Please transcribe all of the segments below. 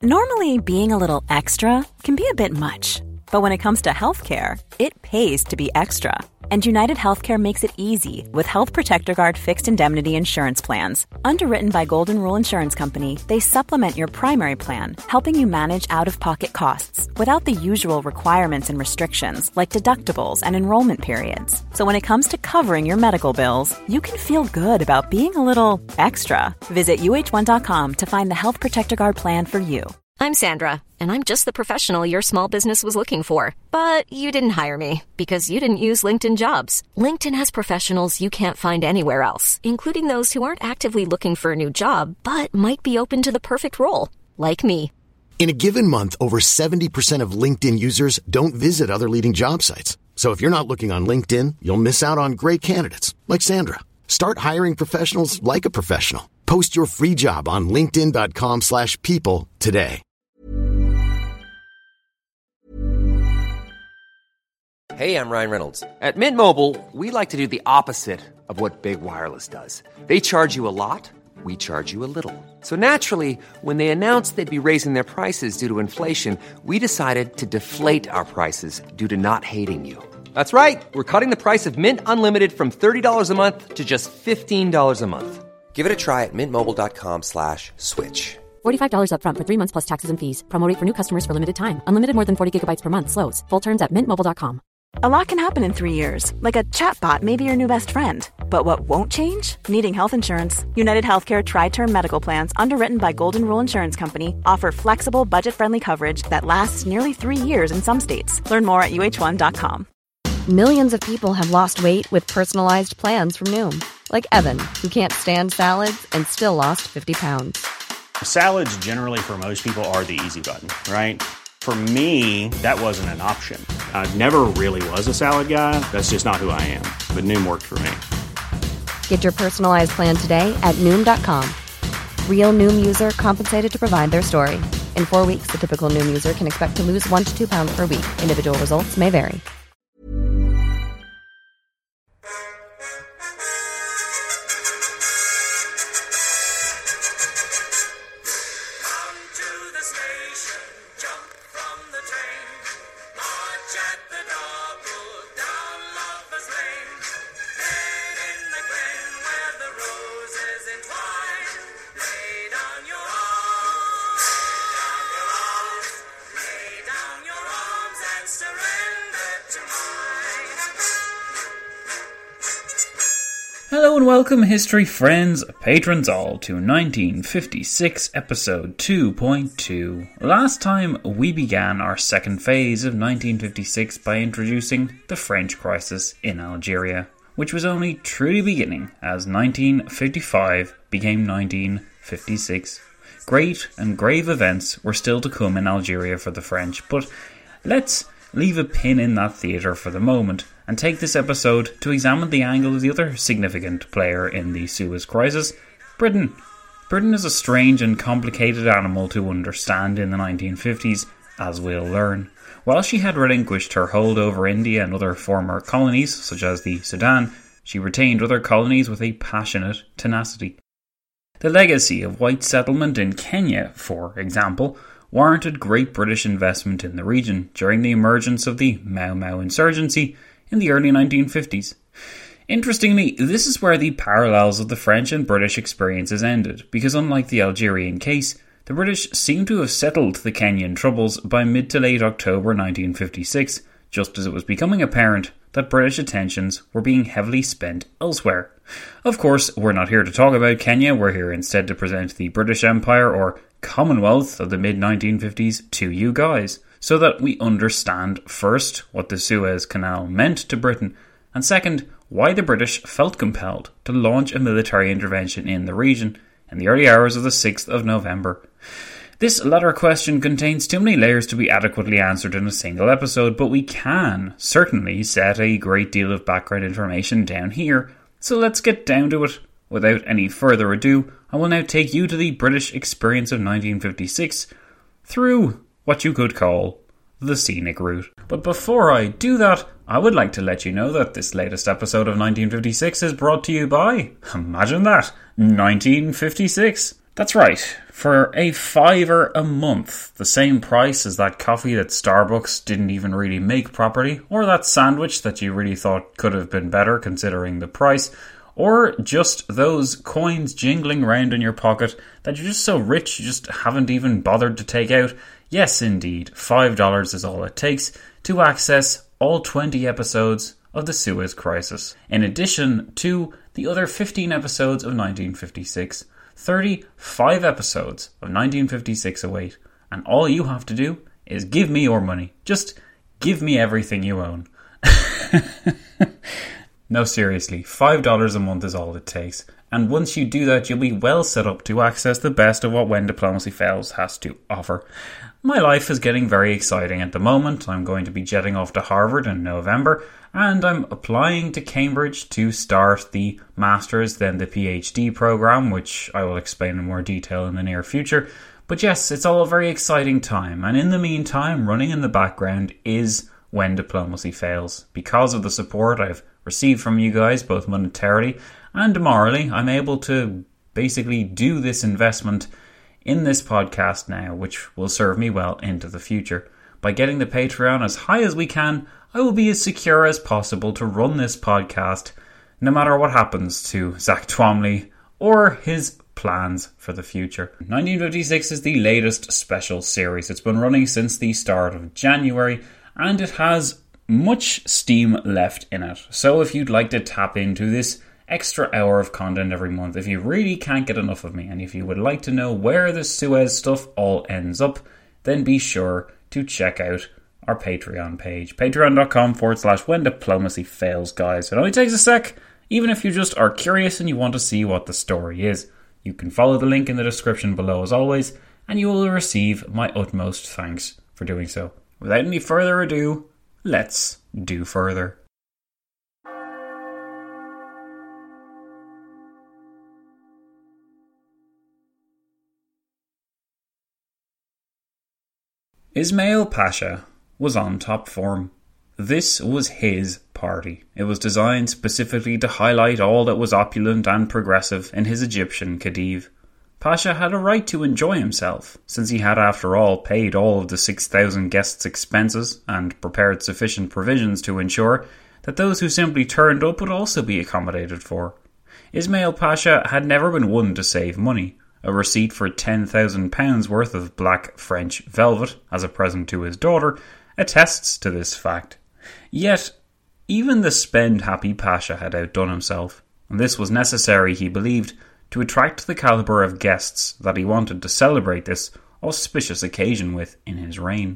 Normally, being a little extra can be a bit much, but when it comes to healthcare, it pays to be extra. And United Healthcare makes it easy with Health Protector Guard fixed indemnity insurance plans. Underwritten by Golden Rule Insurance Company, they supplement your primary plan, helping you manage out-of-pocket costs without the usual requirements and restrictions like deductibles and enrollment periods. So when it comes to covering your medical bills, you can feel good about being a little extra. Visit uh1.com to find the Health Protector Guard plan for you. I'm Sandra, and I'm just the professional your small business was looking for. But you didn't hire me because you didn't use LinkedIn Jobs. LinkedIn has professionals you can't find anywhere else, including those who aren't actively looking for a new job, but might be open to the perfect role, like me. In a given month, over 70% of LinkedIn users don't visit other leading job sites. So if you're not looking on LinkedIn, you'll miss out on great candidates like Sandra. Start hiring professionals like a professional. Post your free job on linkedin.com/people today. Hey, I'm Ryan Reynolds. At Mint Mobile, we like to do the opposite of what Big Wireless does. They charge you a lot, we charge you a little. So naturally, when they announced they'd be raising their prices due to inflation, we decided to deflate our prices due to not hating you. That's right. We're cutting the price of Mint Unlimited from $30 a month to just $15 a month. Give it a try at mintmobile.com/switch. $45 up front for 3 months plus taxes and fees. Promo rate for new customers for limited time. Unlimited more than 40 gigabytes per month. Slows full terms at mintmobile.com. A lot can happen in 3 years, like a chatbot may be your new best friend. But what won't change? Needing health insurance. United Healthcare Tri-Term Medical Plans, underwritten by Golden Rule Insurance Company, offer flexible, budget-friendly coverage that lasts nearly 3 years in some states. Learn more at uh1.com. Millions of people have lost weight with personalized plans from Noom. Like Evan, who can't stand salads and still lost 50 pounds. Salads generally for most people are the easy button, right? For me, that wasn't an option. I never really was a salad guy. That's just not who I am. But Noom worked for me. Get your personalized plan today at Noom.com. Real Noom user compensated to provide their story. In 4 weeks, the typical Noom user can expect to lose 1 to 2 pounds per week. Individual results may vary. Hello and welcome, history friends, patrons all, to 1956 episode 2.2. Last time we began our second phase of 1956 by introducing the French crisis in Algeria, which was only truly beginning as 1955 became 1956. Great and grave events were still to come in Algeria for the French, but let's leave a pin in that theatre for the moment and take this episode to examine the angle of the other significant player in the Suez Crisis, Britain. Britain is a strange and complicated animal to understand in the 1950s, as we'll learn. While she had relinquished her hold over India and other former colonies, such as the Sudan, she retained other colonies with a passionate tenacity. The legacy of white settlement in Kenya, for example, warranted great British investment in the region during the emergence of the Mau Mau insurgency in the early 1950s. Interestingly, this is where the parallels of the French and British experiences ended, because unlike the Algerian case, the British seem to have settled the Kenyan troubles by mid to late October 1956, just as it was becoming apparent that British attentions were being heavily spent elsewhere. Of course, we're not here to talk about Kenya, we're here instead to present the British Empire, or Commonwealth, of the mid-1950s to you guys, so that we understand first what the Suez Canal meant to Britain, and second, why the British felt compelled to launch a military intervention in the region in the early hours of the 6th of November. This latter question contains too many layers to be adequately answered in a single episode, but we can certainly set a great deal of background information down here, so let's get down to it. Without any further ado, I will now take you to the British experience of 1956 through what you could call the scenic route. But before I do that, I would like to let you know that this latest episode of 1956 is brought to you by, imagine that, 1956. That's right, for a $5 a month, the same price as that coffee that Starbucks didn't even really make properly, or that sandwich that you really thought could have been better considering the price, or just those coins jingling around in your pocket that you're just so rich you just haven't even bothered to take out. Yes, indeed, $5 is all it takes to access all 20 episodes of the Suez Crisis, in addition to the other 15 episodes of 1956. 35 episodes of 1956 await, and all you have to do is give me your money. Just give me everything you own. No, seriously, $5 a month is all it takes, and once you do that, you'll be well set up to access the best of what When Diplomacy Fails has to offer. My life is getting very exciting at the moment. I'm going to be jetting off to Harvard in November, and I'm applying to Cambridge to start the Master's, then the PhD program, which I will explain in more detail in the near future. But yes, it's all a very exciting time, and in the meantime, running in the background is When Diplomacy Fails. Because of the support I've received from you guys, both monetarily and morally, I'm able to basically do this investment in this podcast now, which will serve me well into the future. By getting the Patreon as high as we can, I will be as secure as possible to run this podcast, no matter what happens to Zach Twomley or his plans for the future. 1956 is the latest special series. It's been running since the start of January, and it has much steam left in it. So if you'd like to tap into this extra hour of content every month, if you really can't get enough of me, and if you would like to know where the Suez stuff all ends up, then be sure to check out our Patreon page, patreon.com/When Diplomacy Fails, guys. It only takes a sec, even if you just are curious and you want to see what the story is. You can follow the link in the description below as always, and you will receive my utmost thanks for doing so. Without any further ado, let's do further. Ismail Pasha was on top form. This was his party. It was designed specifically to highlight all that was opulent and progressive in his Egyptian Khedive. Pasha had a right to enjoy himself, since he had after all paid all of the 6,000 guests' expenses and prepared sufficient provisions to ensure that those who simply turned up would also be accommodated for. Ismail Pasha had never been one to save money. A receipt for £10,000 worth of black French velvet as a present to his daughter attests to this fact. Yet, even the spend-happy Pasha had outdone himself, and this was necessary, he believed, to attract the calibre of guests that he wanted to celebrate this auspicious occasion with in his reign.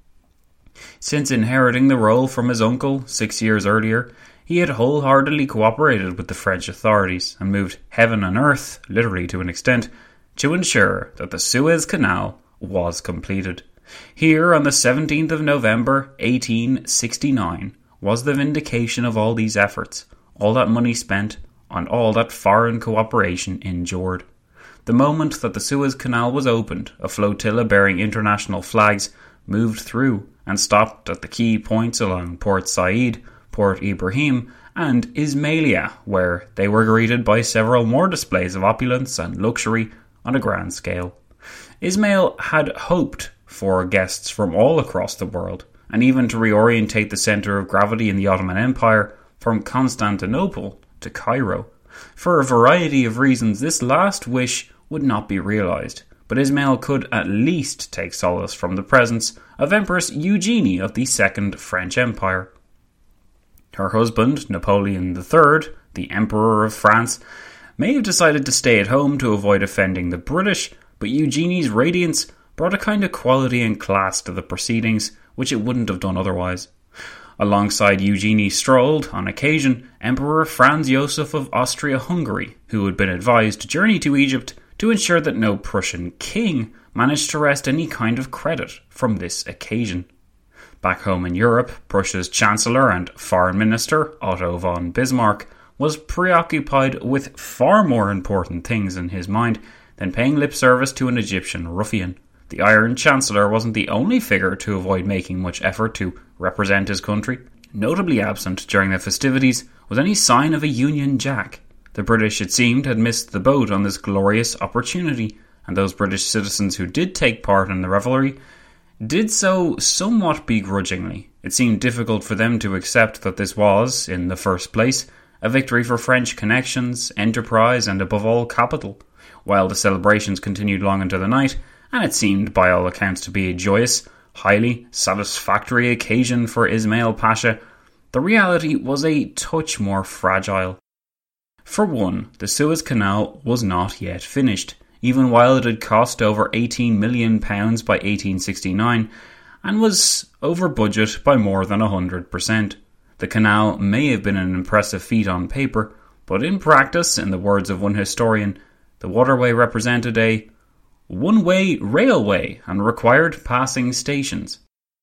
Since inheriting the role from his uncle 6 years earlier, he had wholeheartedly cooperated with the French authorities and moved heaven and earth, literally to an extent, to ensure that the Suez Canal was completed. Here, on the 17th of November 1869, was the vindication of all these efforts, all that money spent, and all that foreign cooperation endured. The moment that the Suez Canal was opened, a flotilla bearing international flags moved through and stopped at the key points along Port Said, Port Ibrahim, and Ismailia, where they were greeted by several more displays of opulence and luxury on a grand scale. Ismail had hoped for guests from all across the world, and even to reorientate the centre of gravity in the Ottoman Empire from Constantinople to Cairo. For a variety of reasons, this last wish would not be realised, but Ismail could at least take solace from the presence of Empress Eugenie of the Second French Empire. Her husband, Napoleon III, the Emperor of France, may have decided to stay at home to avoid offending the British, but Eugenie's radiance brought a kind of quality and class to the proceedings which it wouldn't have done otherwise. Alongside Eugenie strolled, on occasion, Emperor Franz Joseph of Austria-Hungary, who had been advised to journey to Egypt to ensure that no Prussian king managed to wrest any kind of credit from this occasion. Back home in Europe, Prussia's Chancellor and Foreign Minister, Otto von Bismarck, was preoccupied with far more important things in his mind than paying lip service to an Egyptian ruffian. The Iron Chancellor wasn't the only figure to avoid making much effort to represent his country. Notably absent during the festivities was any sign of a Union Jack. The British, it seemed, had missed the boat on this glorious opportunity, and those British citizens who did take part in the revelry did so somewhat begrudgingly. It seemed difficult for them to accept that this was, in the first place, a victory for French connections, enterprise, and above all, capital. While the celebrations continued long into the night, and it seemed by all accounts to be a joyous, highly satisfactory occasion for Ismail Pasha, the reality was a touch more fragile. For one, the Suez Canal was not yet finished, even while it had cost over £18 million by 1869, and was over budget by more than 100%. The canal may have been an impressive feat on paper, but in practice, in the words of one historian, the waterway represented a one-way railway and required passing stations.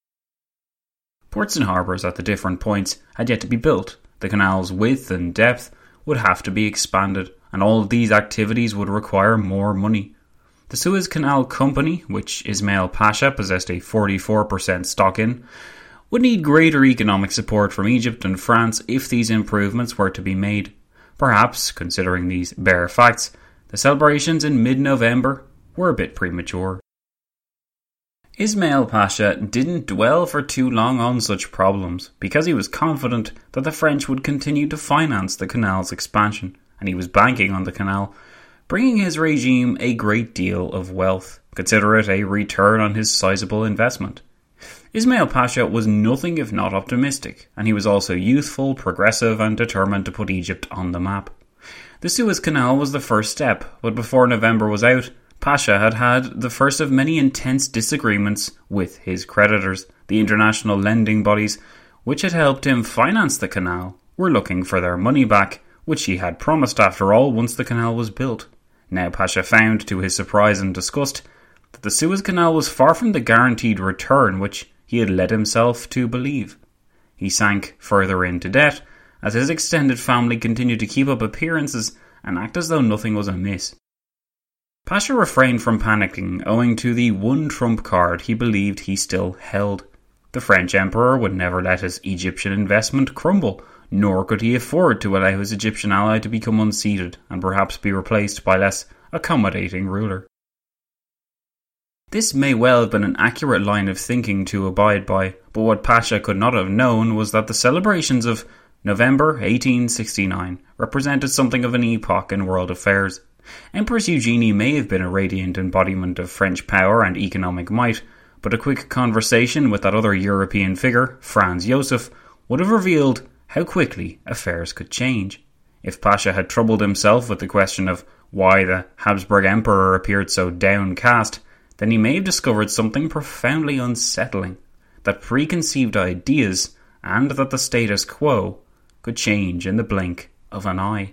Ports and harbours at the different points had yet to be built. The canal's width and depth would have to be expanded, and all of these activities would require more money. The Suez Canal Company, which Ismail Pasha possessed a 44% stock in, would need greater economic support from Egypt and France if these improvements were to be made. Perhaps, considering these bare facts, the celebrations in mid-November were a bit premature. Ismail Pasha didn't dwell for too long on such problems, because he was confident that the French would continue to finance the canal's expansion, and he was banking on the canal, bringing his regime a great deal of wealth. Consider it a return on his sizable investment. Ismail Pasha was nothing if not optimistic, and he was also youthful, progressive, and determined to put Egypt on the map. The Suez Canal was the first step, but before November was out, Pasha had had the first of many intense disagreements with his creditors. The international lending bodies, which had helped him finance the canal, were looking for their money back, which he had promised after all once the canal was built. Now Pasha found, to his surprise and disgust, that the Suez Canal was far from the guaranteed return which he had led himself to believe. He sank further into debt, as his extended family continued to keep up appearances and act as though nothing was amiss. Pasha refrained from panicking owing to the one trump card he believed he still held. The French emperor would never let his Egyptian investment crumble, nor could he afford to allow his Egyptian ally to become unseated and perhaps be replaced by a less accommodating ruler. This may well have been an accurate line of thinking to abide by, but what Pasha could not have known was that the celebrations of November 1869 represented something of an epoch in world affairs. Empress Eugenie may have been a radiant embodiment of French power and economic might, but a quick conversation with that other European figure, Franz Josef, would have revealed how quickly affairs could change. If Pasha had troubled himself with the question of why the Habsburg Emperor appeared so downcast, then he may have discovered something profoundly unsettling, that preconceived ideas and that the status quo could change in the blink of an eye.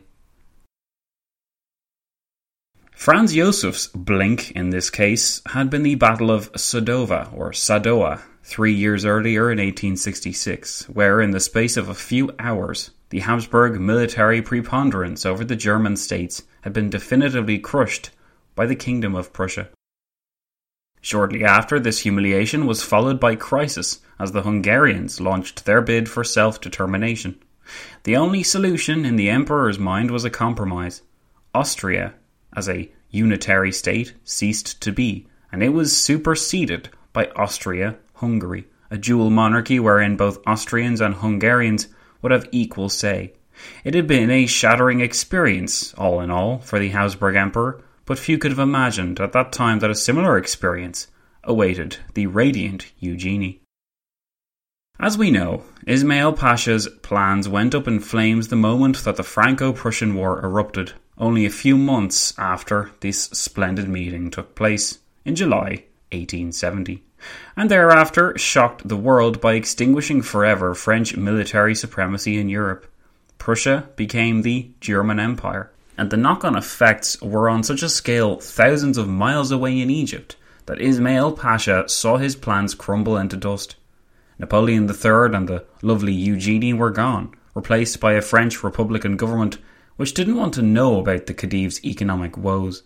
Franz Josef's blink, in this case, had been the Battle of Sadowa, 3 years earlier in 1866, where, in the space of a few hours, the Habsburg military preponderance over the German states had been definitively crushed by the Kingdom of Prussia. Shortly after, this humiliation was followed by crisis as the Hungarians launched their bid for self-determination. The only solution in the emperor's mind was a compromise. Austria, as a unitary state, ceased to be, and it was superseded by Austria-Hungary, a dual monarchy wherein both Austrians and Hungarians would have equal say. It had been a shattering experience, all in all, for the Habsburg Emperor, but few could have imagined at that time that a similar experience awaited the radiant Eugenie. As we know, Ismail Pasha's plans went up in flames the moment that the Franco-Prussian War erupted, only a few months after this splendid meeting took place, in July 1870, and thereafter shocked the world by extinguishing forever French military supremacy in Europe. Prussia became the German Empire, and the knock-on effects were on such a scale thousands of miles away in Egypt that Ismail Pasha saw his plans crumble into dust. Napoleon III and the lovely Eugenie were gone, replaced by a French Republican government which didn't want to know about the Khedive's economic woes.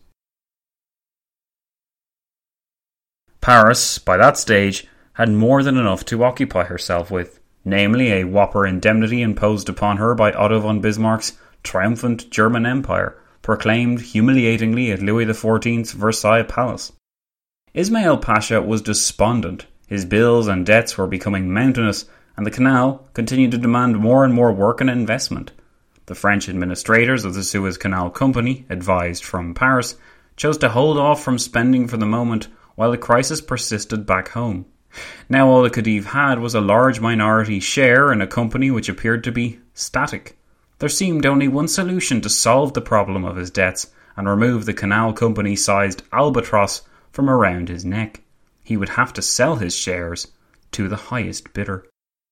Paris, by that stage, had more than enough to occupy herself with, namely a whopper indemnity imposed upon her by Otto von Bismarck's triumphant German Empire, proclaimed humiliatingly at Louis XIV's Versailles Palace. Ismail Pasha was despondent. His bills and debts were becoming mountainous, and the canal continued to demand more and more work and investment. The French administrators of the Suez Canal Company, advised from Paris, chose to hold off from spending for the moment while the crisis persisted back home. Now all the Khedive had was a large minority share in a company which appeared to be static. There seemed only one solution to solve the problem of his debts and remove the canal company-sized albatross from around his neck. He would have to sell his shares to the highest bidder.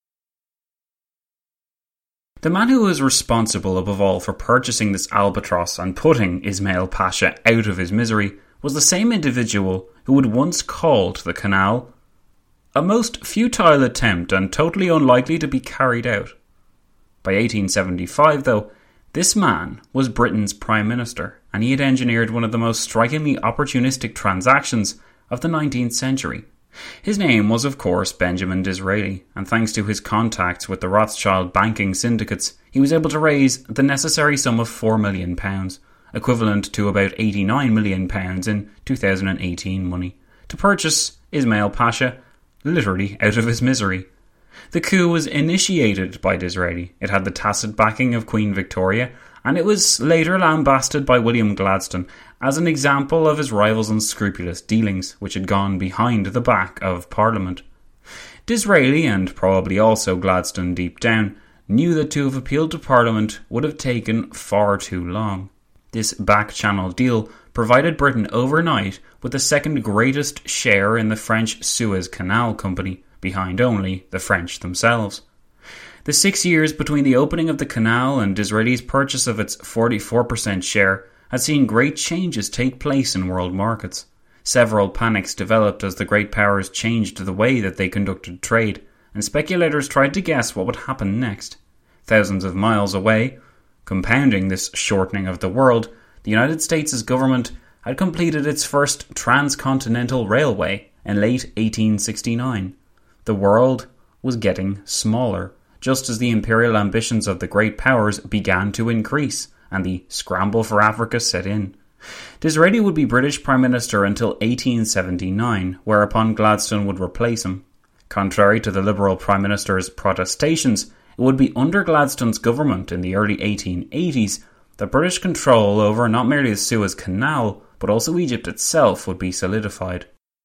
The man who was responsible above all for purchasing this albatross and putting Ismail Pasha out of his misery was the same individual who had once called the canal a most futile attempt and totally unlikely to be carried out. By 1875, though, this man was Britain's Prime Minister, and he had engineered one of the most strikingly opportunistic transactions of the 19th century. His name was, of course, Benjamin Disraeli, and thanks to his contacts with the Rothschild banking syndicates, he was able to raise the necessary sum of £4 million, equivalent to about £89 million in 2018 money, to purchase Ismail Pasha literally out of his misery. The coup was initiated by Disraeli. It had the tacit backing of Queen Victoria, and it was later lambasted by William Gladstone as an example of his rival's unscrupulous dealings, which had gone behind the back of Parliament. Disraeli, and probably also Gladstone deep down, knew that to have appealed to Parliament would have taken far too long. This back-channel deal provided Britain overnight with the second greatest share in the French Suez Canal Company, behind only the French themselves. The 6 years between the opening of the canal and Disraeli's purchase of its 44% share had seen great changes take place in world markets. Several panics developed as the great powers changed the way that they conducted trade, and speculators tried to guess what would happen next. Thousands of miles away, compounding this shortening of the world, the United States' government had completed its first transcontinental railway in late 1869. The world was getting smaller, just as the imperial ambitions of the great powers began to increase, and the scramble for Africa set in. Disraeli would be British Prime Minister until 1879, whereupon Gladstone would replace him. Contrary to the Liberal Prime Minister's protestations, it would be under Gladstone's government in the early 1880s that British control over not merely the Suez Canal, but also Egypt itself would be solidified.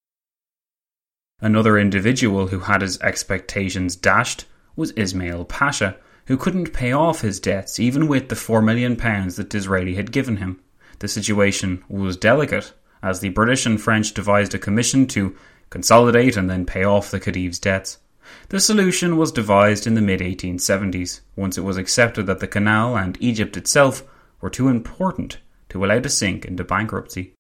Another individual who had his expectations dashed was Ismail Pasha, who couldn't pay off his debts even with the £4 million that Disraeli had given him. The situation was delicate, as the British and French devised a commission to consolidate and then pay off the Khedive's debts. The solution was devised in the mid-1870s, once it was accepted that the canal and Egypt itself were too important to allow to sink into bankruptcy.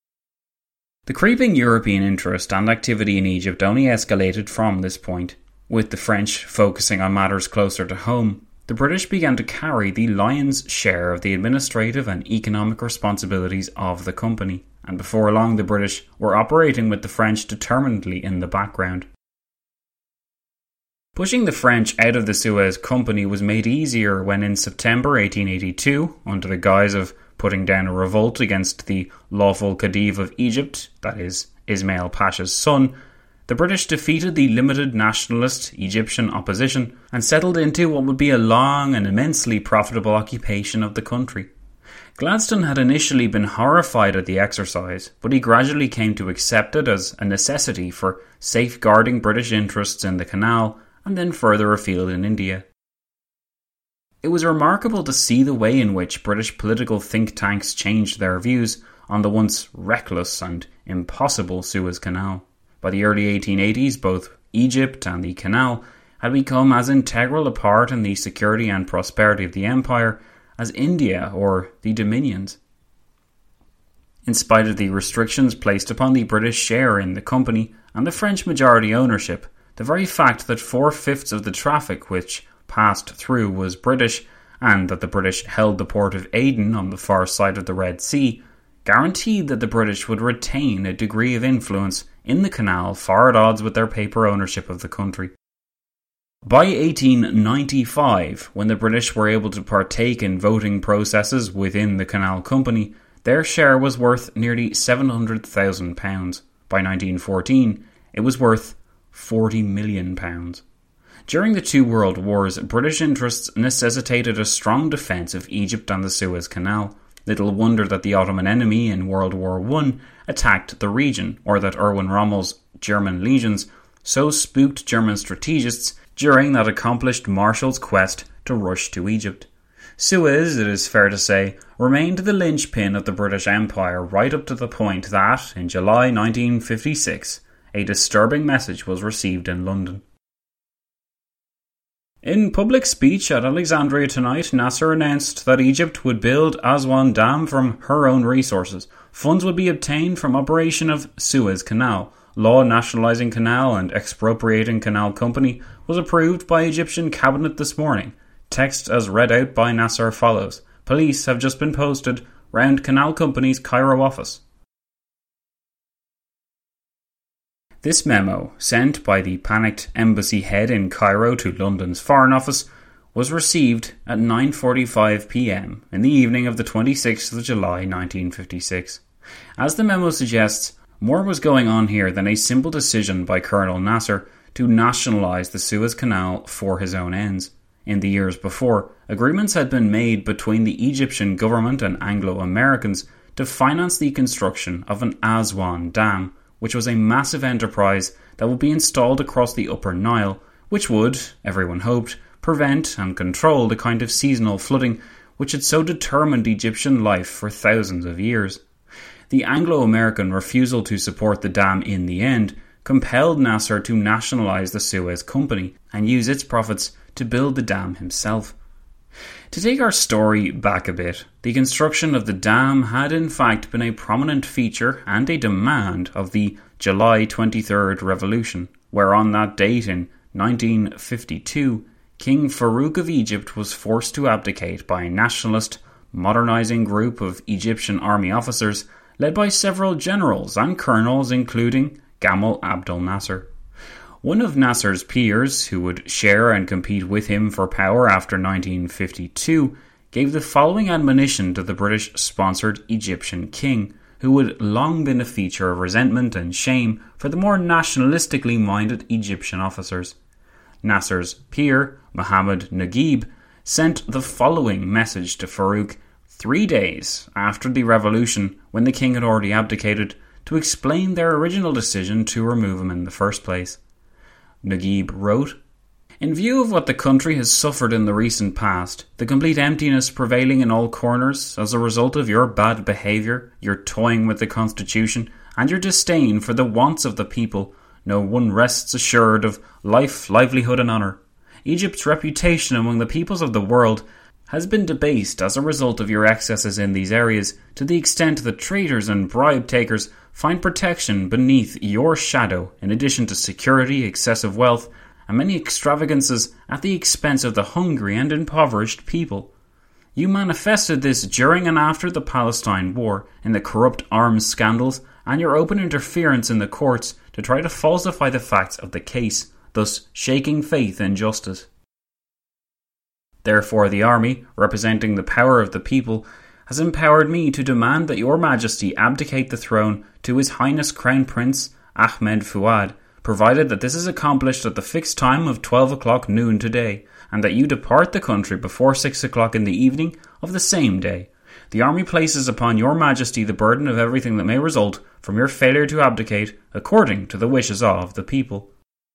The creeping European interest and activity in Egypt only escalated from this point. With the French focusing on matters closer to home, the British began to carry the lion's share of the administrative and economic responsibilities of the company, and before long the British were operating with the French determinedly in the background. Pushing the French out of the Suez Company was made easier when in September 1882, under the guise of putting down a revolt against the lawful Khedive of Egypt, that is, Ismail Pasha's son, the British defeated the limited nationalist Egyptian opposition and settled into what would be a long and immensely profitable occupation of the country. Gladstone had initially been horrified at the exercise, but he gradually came to accept it as a necessity for safeguarding British interests in the canal and then further afield in India. It was remarkable to see the way in which British political think tanks changed their views on the once reckless and impossible Suez Canal. By the early 1880s, both Egypt and the canal had become as integral a part in the security and prosperity of the empire as India or the Dominions. In spite of the restrictions placed upon the British share in the company and the French majority ownership, the very fact that 4/5 of the traffic which passed through was British, and that the British held the port of Aden on the far side of the Red Sea, guaranteed that the British would retain a degree of influence in the canal far at odds with their paper ownership of the country. By 1895, when the British were able to partake in voting processes within the Canal Company, their share was worth nearly £700,000. By 1914, it was worth £40 million. During the two world wars, British interests necessitated a strong defence of Egypt and the Suez Canal. Little wonder that the Ottoman enemy in World War I attacked the region, or that Erwin Rommel's German legions so spooked German strategists during that accomplished marshal's quest to rush to Egypt. Suez, it is fair to say, remained the linchpin of the British Empire right up to the point that, in July 1956, a disturbing message was received in London. In public speech at Alexandria tonight, Nasser announced that Egypt would build Aswan Dam from her own resources. Funds would be obtained from operation of Suez Canal. Law nationalising Canal and expropriating Canal Company was approved by Egyptian cabinet this morning. Text as read out by Nasser follows. Police have just been posted round Canal Company's Cairo office. This memo, sent by the panicked embassy head in Cairo to London's Foreign Office, was received at 9:45 p.m. in the evening of the 26th of July 1956. As the memo suggests, more was going on here than a simple decision by Colonel Nasser to nationalise the Suez Canal for his own ends. In the years before, agreements had been made between the Egyptian government and Anglo-Americans to finance the construction of an Aswan Dam, which was a massive enterprise that would be installed across the Upper Nile, which would, everyone hoped, prevent and control the kind of seasonal flooding which had so determined Egyptian life for thousands of years. The Anglo-American refusal to support the dam in the end compelled Nasser to nationalise the Suez Company and use its profits to build the dam himself. To take our story back a bit, the construction of the dam had in fact been a prominent feature and a demand of the July 23rd revolution, where on that date in 1952, King Farouk of Egypt was forced to abdicate by a nationalist, modernising group of Egyptian army officers led by several generals and colonels including Gamal Abdel Nasser. One of Nasser's peers, who would share and compete with him for power after 1952, gave the following admonition to the British-sponsored Egyptian king, who had long been a feature of resentment and shame for the more nationalistically minded Egyptian officers. Nasser's peer, Mohammed Naguib, sent the following message to Farouk 3 days after the revolution, when the king had already abdicated, to explain their original decision to remove him in the first place. Naguib wrote, "In view of what the country has suffered in the recent past, the complete emptiness prevailing in all corners as a result of your bad behaviour, your toying with the constitution, and your disdain for the wants of the people, no one rests assured of life, livelihood and honour. Egypt's reputation among the peoples of the world has been debased as a result of your excesses in these areas, to the extent that traitors and bribe-takers find protection beneath your shadow, in addition to security, excessive wealth, and many extravagances at the expense of the hungry and impoverished people. You manifested this during and after the Palestine War, in the corrupt arms scandals, and your open interference in the courts to try to falsify the facts of the case, thus shaking faith in justice. Therefore the army, representing the power of the people, has empowered me to demand that your majesty abdicate the throne to His Highness Crown Prince Ahmed Fuad, provided that this is accomplished at the fixed time of 12 o'clock noon today, and that you depart the country before 6 o'clock in the evening of the same day. The army places upon your majesty the burden of everything that may result from your failure to abdicate according to the wishes of the people."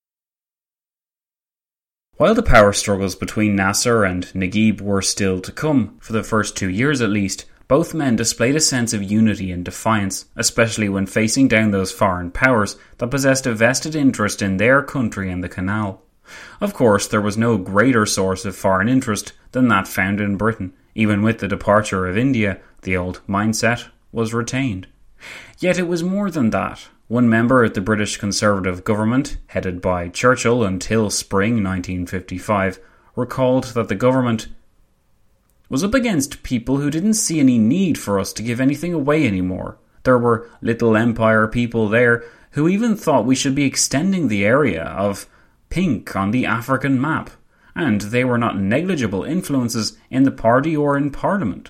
While the power struggles between Nasser and Naguib were still to come, for the first 2 years at least, both men displayed a sense of unity and defiance, especially when facing down those foreign powers that possessed a vested interest in their country and the canal. Of course, there was no greater source of foreign interest than that found in Britain. Even with the departure of India, the old mindset was retained. Yet it was more than that. One member of the British Conservative government, headed by Churchill until spring 1955, recalled that the government was up against people who didn't see any need for us to give anything away anymore. There were little empire people there who even thought we should be extending the area of pink on the African map, and they were not negligible influences in the party or in Parliament.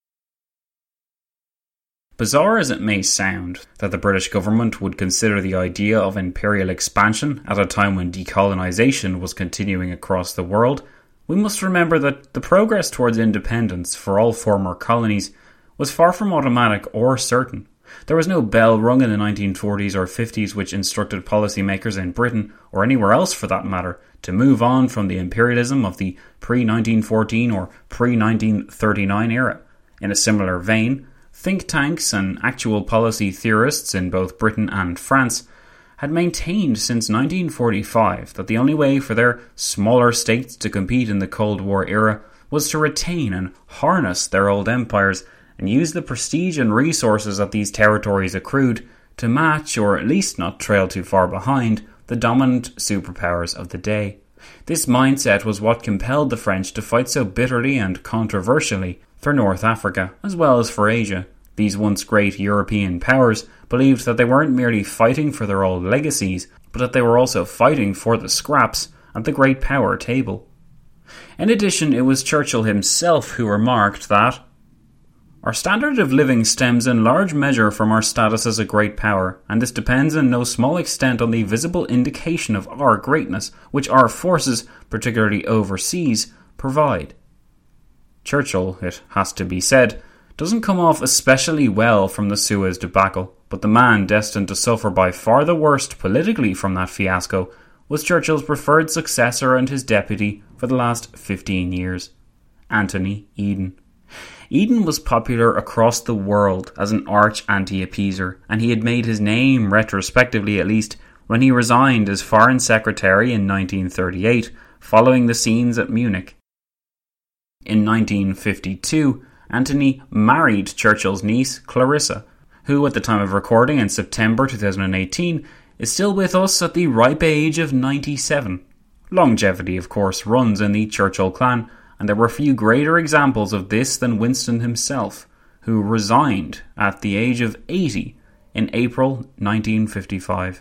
Bizarre as it may sound that the British government would consider the idea of imperial expansion at a time when decolonisation was continuing across the world, we must remember that the progress towards independence for all former colonies was far from automatic or certain. There was no bell rung in the 1940s or 50s which instructed policymakers in Britain, or anywhere else for that matter, to move on from the imperialism of the pre-1914 or pre-1939 era. In a similar vein, think tanks and actual policy theorists in both Britain and France had maintained since 1945 that the only way for their smaller states to compete in the Cold War era was to retain and harness their old empires and use the prestige and resources that these territories accrued to match, or at least not trail too far behind, the dominant superpowers of the day. This mindset was what compelled the French to fight so bitterly and controversially for North Africa, as well as for Asia. These once great European powers believed that they weren't merely fighting for their old legacies, but that they were also fighting for the scraps at the great power table. In addition, it was Churchill himself who remarked that our standard of living stems in large measure from our status as a great power, and this depends in no small extent on the visible indication of our greatness, which our forces, particularly overseas, provide. Churchill, it has to be said, doesn't come off especially well from the Suez debacle, but the man destined to suffer by far the worst politically from that fiasco was Churchill's preferred successor and his deputy for the last 15 years, Anthony Eden. Eden was popular across the world as an arch anti-appeaser, and he had made his name, retrospectively at least, when he resigned as Foreign Secretary in 1938, following the scenes at Munich. In 1952, Anthony married Churchill's niece, Clarissa, who at the time of recording in September 2018 is still with us at the ripe age of 97. Longevity, of course, runs in the Churchill clan, and there were few greater examples of this than Winston himself, who resigned at the age of 80 in April 1955.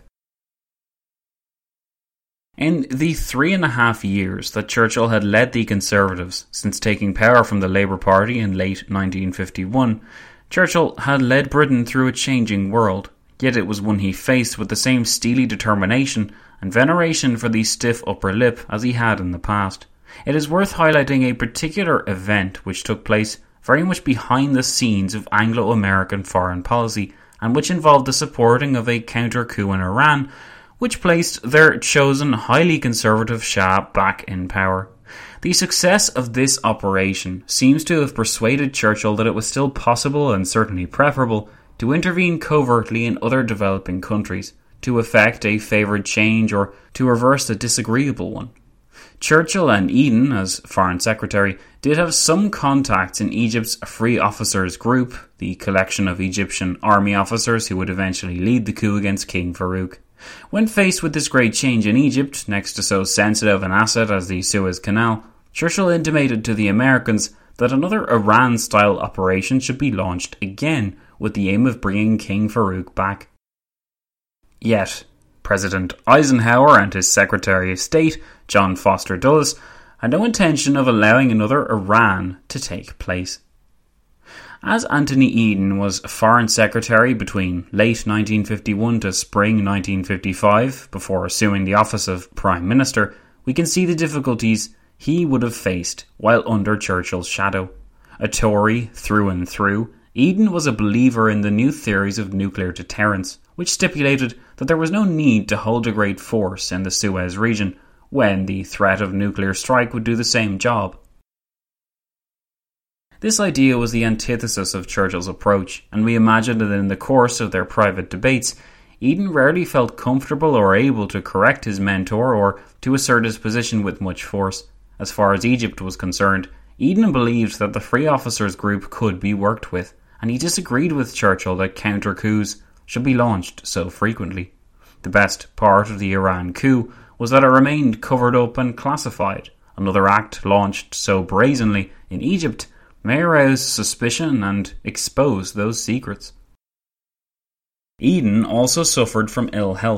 In the 3.5 years that Churchill had led the Conservatives since taking power from the Labour Party in late 1951, Churchill had led Britain through a changing world, yet it was one he faced with the same steely determination and veneration for the stiff upper lip as he had in the past. It is worth highlighting a particular event which took place very much behind the scenes of Anglo-American foreign policy, and which involved the supporting of a counter-coup in Iran, which placed their chosen highly conservative Shah back in power. The success of this operation seems to have persuaded Churchill that it was still possible, and certainly preferable, to intervene covertly in other developing countries, to effect a favoured change or to reverse a disagreeable one. Churchill and Eden, as Foreign Secretary, did have some contacts in Egypt's Free Officers Group, the collection of Egyptian army officers who would eventually lead the coup against King Farouk. When faced with this great change in Egypt, next to so sensitive an asset as the Suez Canal, Churchill intimated to the Americans that another Iran-style operation should be launched again, with the aim of bringing King Farouk back. Yet, President Eisenhower and his Secretary of State, John Foster Dulles, had no intention of allowing another Iran to take place. As Anthony Eden was Foreign Secretary between late 1951 to spring 1955, before assuming the office of Prime Minister, we can see the difficulties he would have faced while under Churchill's shadow. A Tory through and through, Eden was a believer in the new theories of nuclear deterrence, which stipulated that there was no need to hold a great force in the Suez region when the threat of nuclear strike would do the same job. This idea was the antithesis of Churchill's approach, and we imagine that in the course of their private debates, Eden rarely felt comfortable or able to correct his mentor or to assert his position with much force. As far as Egypt was concerned, Eden believed that the Free Officers Group could be worked with, and he disagreed with Churchill that counter-coups should be launched so frequently. The best part of the Iran coup was that it remained covered up and classified. Another act launched so brazenly in Egypt may arouse suspicion and expose those secrets. Eden also suffered from ill health,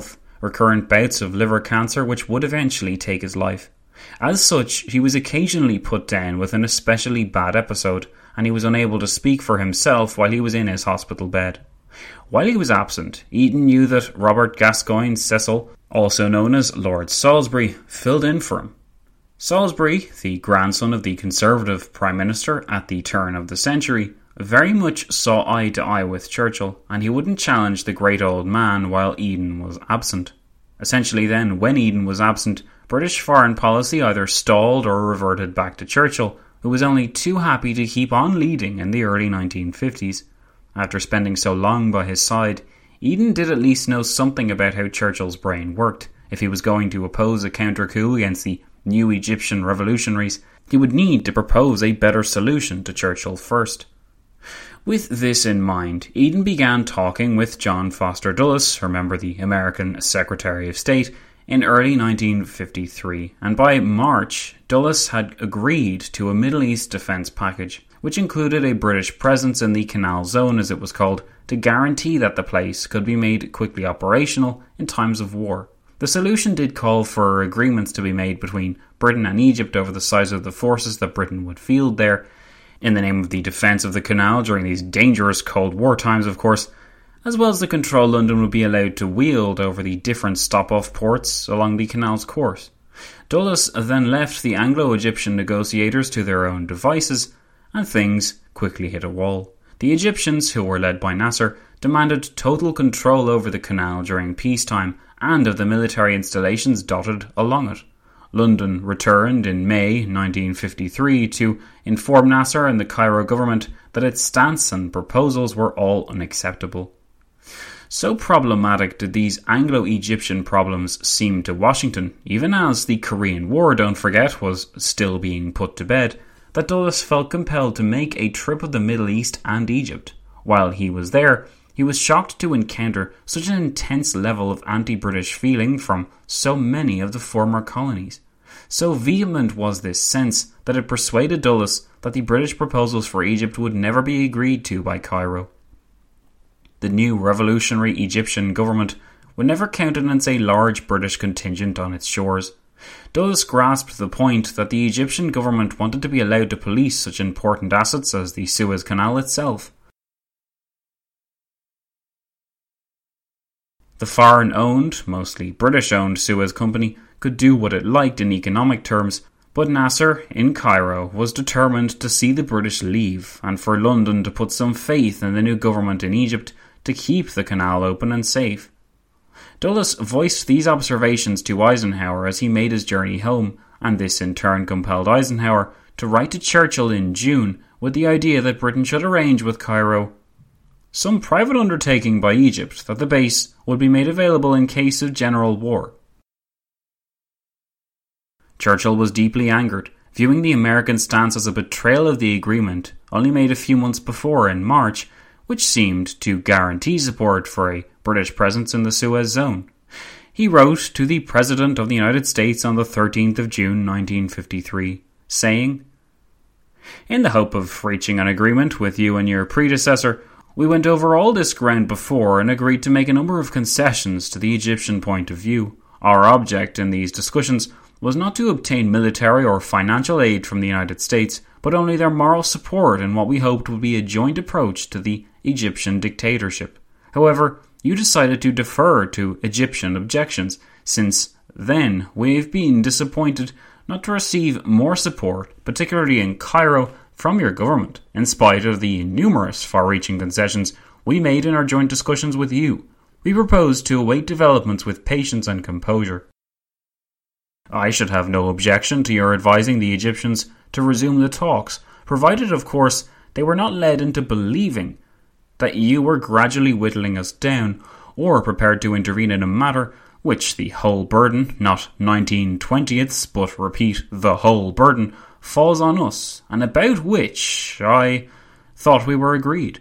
recurrent bouts of liver cancer which would eventually take his life. As such, he was occasionally put down with an especially bad episode, and he was unable to speak for himself while he was in his hospital bed. While he was absent, Eden knew that Robert Gascoigne Cecil, also known as Lord Salisbury, filled in for him. Salisbury, the grandson of the Conservative Prime Minister at the turn of the century, very much saw eye to eye with Churchill, and he wouldn't challenge the great old man while Eden was absent. Essentially then, when Eden was absent, British foreign policy either stalled or reverted back to Churchill, who was only too happy to keep on leading in the early 1950s. After spending so long by his side, Eden did at least know something about how Churchill's brain worked. If he was going to oppose a counter-coup against the new Egyptian revolutionaries, he would need to propose a better solution to Churchill first. With this in mind, Eden began talking with John Foster Dulles, remember the American Secretary of State, in early 1953, and by March, Dulles had agreed to a Middle East defence package, which included a British presence in the Canal Zone, as it was called, to guarantee that the place could be made quickly operational in times of war. The solution did call for agreements to be made between Britain and Egypt over the size of the forces that Britain would field there, in the name of the defence of the canal during these dangerous Cold War times, of course, as well as the control London would be allowed to wield over the different stop-off ports along the canal's course. Dulles then left the Anglo-Egyptian negotiators to their own devices, and things quickly hit a wall. The Egyptians, who were led by Nasser, demanded total control over the canal during peacetime and of the military installations dotted along it. London returned in May 1953 to inform Nasser and the Cairo government that its stance and proposals were all unacceptable. So problematic did these Anglo-Egyptian problems seem to Washington, even as the Korean War, don't forget, was still being put to bed, that Dulles felt compelled to make a trip of the Middle East and Egypt. While he was there, he was shocked to encounter such an intense level of anti-British feeling from so many of the former colonies. So vehement was this sense that it persuaded Dulles that the British proposals for Egypt would never be agreed to by Cairo. The new revolutionary Egyptian government would never countenance a large British contingent on its shores. Dulles grasped the point that the Egyptian government wanted to be allowed to police such important assets as the Suez Canal itself. The foreign-owned, mostly British-owned Suez Company could do what it liked in economic terms, but Nasser, in Cairo, was determined to see the British leave and for London to put some faith in the new government in Egypt to keep the canal open and safe. Dulles voiced these observations to Eisenhower as he made his journey home, and this in turn compelled Eisenhower to write to Churchill in June with the idea that Britain should arrange with Cairo some private undertaking by Egypt that the base would be made available in case of general war. Churchill was deeply angered, viewing the American stance as a betrayal of the agreement only made a few months before in March, which seemed to guarantee support for a British presence in the Suez Zone. He wrote to the President of the United States on the 13th of June 1953, saying, "In the hope of reaching an agreement with you and your predecessor, we went over all this ground before and agreed to make a number of concessions to the Egyptian point of view. Our object in these discussions was not to obtain military or financial aid from the United States, but only their moral support in what we hoped would be a joint approach to the Egyptian dictatorship. However, you decided to defer to Egyptian objections. Since then, we've been disappointed not to receive more support, particularly in Cairo, from your government, in spite of the numerous far-reaching concessions we made in our joint discussions with you. We propose to await developments with patience and composure. I should have no objection to your advising the Egyptians to resume the talks, provided, of course, they were not led into believing that you were gradually whittling us down, or prepared to intervene in a matter which the whole burden, not 19/20ths, but repeat, the whole burden, falls on us, and about which I thought we were agreed."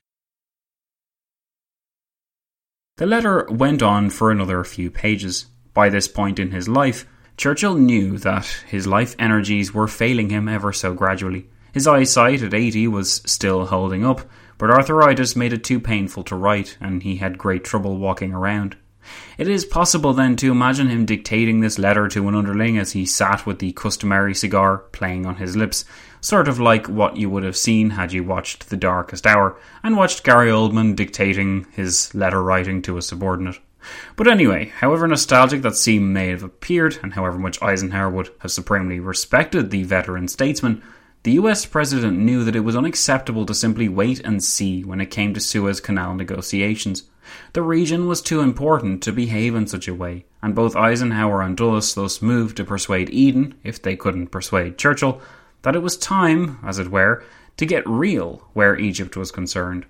The letter went on for another few pages. By this point in his life, Churchill knew that his life energies were failing him ever so gradually. His eyesight at 80 was still holding up, but arthritis made it too painful to write, and he had great trouble walking around. It is possible then to imagine him dictating this letter to an underling as he sat with the customary cigar playing on his lips, sort of like what you would have seen had you watched The Darkest Hour and watched Gary Oldman dictating his letter writing to a subordinate. But anyway, however nostalgic that scene may have appeared, and however much Eisenhower would have supremely respected the veteran statesman, the US president knew that it was unacceptable to simply wait and see when it came to Suez Canal negotiations. The region was too important to behave in such a way, and both Eisenhower and Dulles thus moved to persuade Eden, if they couldn't persuade Churchill, that it was time, as it were, to get real where Egypt was concerned.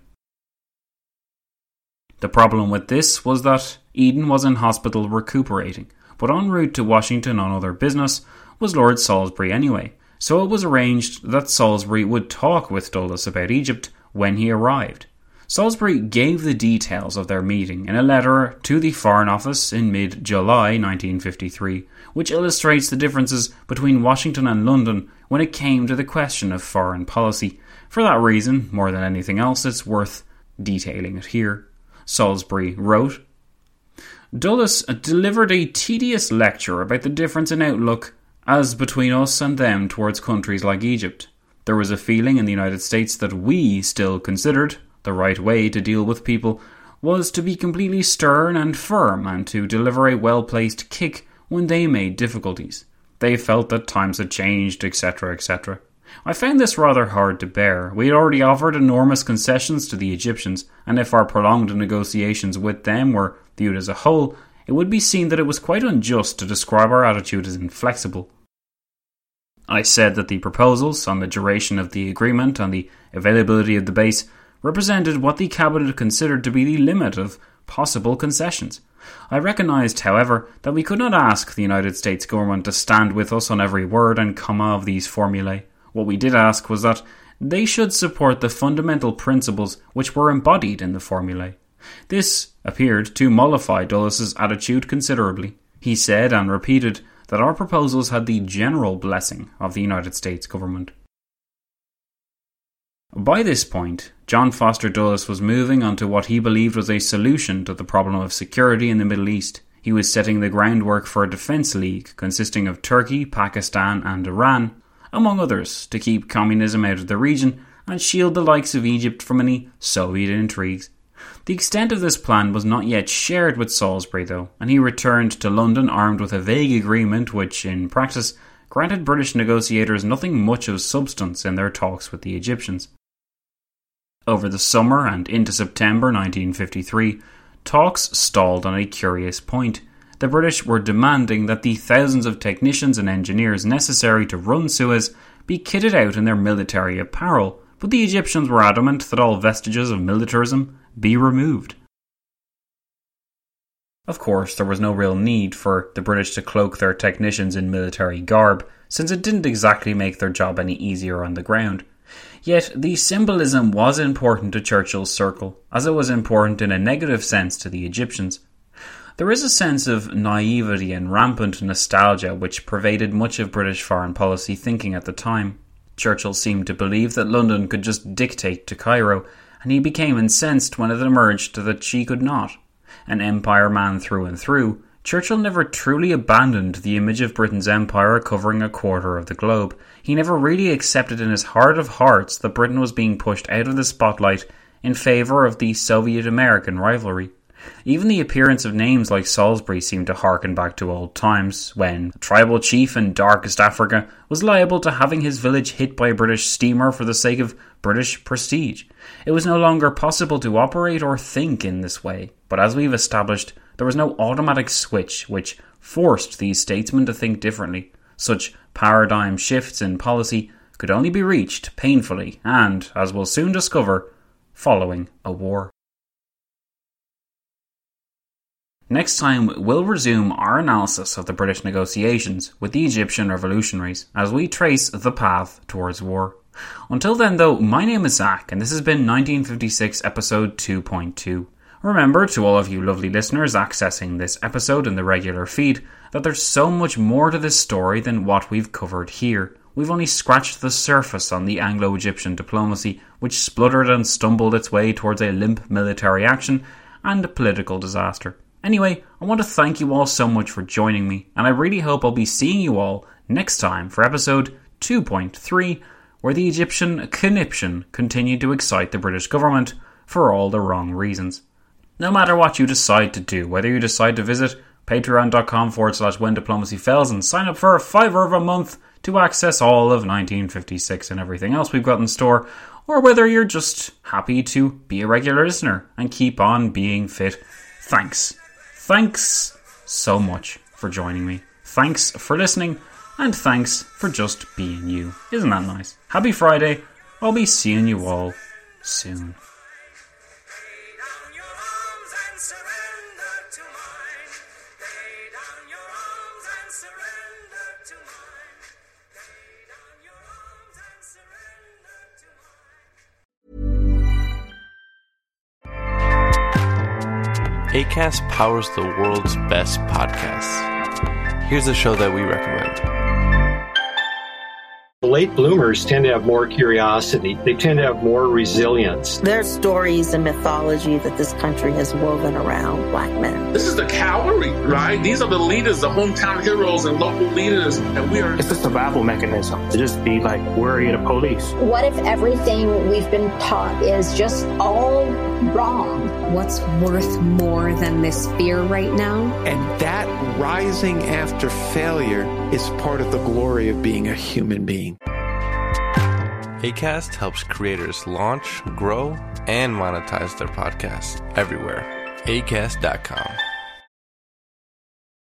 The problem with this was that Eden was in hospital recuperating, but en route to Washington on other business was Lord Salisbury anyway, so it was arranged that Salisbury would talk with Dulles about Egypt when he arrived. Salisbury gave the details of their meeting in a letter to the Foreign Office in mid-July 1953, which illustrates the differences between Washington and London when it came to the question of foreign policy. For that reason, more than anything else, it's worth detailing it here. Salisbury wrote, "Dulles delivered a tedious lecture about the difference in outlook as between us and them towards countries like Egypt. There was a feeling in the United States that we still considered the right way to deal with people was to be completely stern and firm and to deliver a well-placed kick when they made difficulties. They felt that times had changed, etc., etc. I found this rather hard to bear. We had already offered enormous concessions to the Egyptians, and if our prolonged negotiations with them were viewed as a whole, it would be seen that it was quite unjust to describe our attitude as inflexible. I said that the proposals on the duration of the agreement and the availability of the base represented what the Cabinet considered to be the limit of possible concessions. I recognised, however, that we could not ask the United States government to stand with us on every word and comma of these formulae. What we did ask was that they should support the fundamental principles which were embodied in the formulae. This appeared to mollify Dulles' attitude considerably. He said and repeated that our proposals had the general blessing of the United States government. By this point, John Foster Dulles was moving on to what he believed was a solution to the problem of security in the Middle East. He was setting the groundwork for a defence league consisting of Turkey, Pakistan and Iran, among others, to keep communism out of the region and shield the likes of Egypt from any Soviet intrigues. The extent of this plan was not yet shared with Salisbury, though, and he returned to London armed with a vague agreement which, in practice, granted British negotiators nothing much of substance in their talks with the Egyptians. Over the summer and into September 1953, talks stalled on a curious point. The British were demanding that the thousands of technicians and engineers necessary to run Suez be kitted out in their military apparel, but the Egyptians were adamant that all vestiges of militarism be removed. Of course, there was no real need for the British to cloak their technicians in military garb, since it didn't exactly make their job any easier on the ground. Yet the symbolism was important to Churchill's circle, as it was important in a negative sense to the Egyptians. There is a sense of naivety and rampant nostalgia which pervaded much of British foreign policy thinking at the time. Churchill seemed to believe that London could just dictate to Cairo, and he became incensed when it emerged that she could not. An empire man through and through, Churchill never truly abandoned the image of Britain's empire covering a quarter of the globe. He never really accepted in his heart of hearts that Britain was being pushed out of the spotlight in favour of the Soviet-American rivalry. Even the appearance of names like Salisbury seemed to harken back to old times, when a tribal chief in darkest Africa was liable to having his village hit by a British steamer for the sake of British prestige. It was no longer possible to operate or think in this way, but as we've established, there was no automatic switch which forced these statesmen to think differently. Such paradigm shifts in policy could only be reached painfully and, as we'll soon discover, following a war. Next time, we'll resume our analysis of the British negotiations with the Egyptian revolutionaries as we trace the path towards war. Until then, though, my name is Zach, and this has been 1956 episode 2.2. Remember, to all of you lovely listeners accessing this episode in the regular feed, that there's so much more to this story than what we've covered here. We've only scratched the surface on the Anglo-Egyptian diplomacy, which spluttered and stumbled its way towards a limp military action and political disaster. Anyway, I want to thank you all so much for joining me, and I really hope I'll be seeing you all next time for episode 2.3, where the Egyptian conniption continued to excite the British government for all the wrong reasons. No matter what you decide to do, whether you decide to visit patreon.com/whendiplomacyfails and sign up for a $5 a month to access all of 1956 and everything else we've got in store, or whether you're just happy to be a regular listener and keep on being fit, thanks. Thanks so much for joining me. Thanks for listening, and thanks for just being you. Isn't that nice? Happy Friday. I'll be seeing you all soon. Acast powers the world's best podcasts. Here's a show that we recommend. Late bloomers tend to have more curiosity. They tend to have more resilience. There's stories and mythology that this country has woven around black men. This is the cavalry, right? These are the leaders, the hometown heroes and local leaders. And we are... It's a survival mechanism to just be like worried of police. What if everything we've been taught is just all wrong? What's worth more than this fear right now? And that rising after failure is part of the glory of being a human being. Acast helps creators launch, grow, and monetize their podcasts everywhere. Acast.com.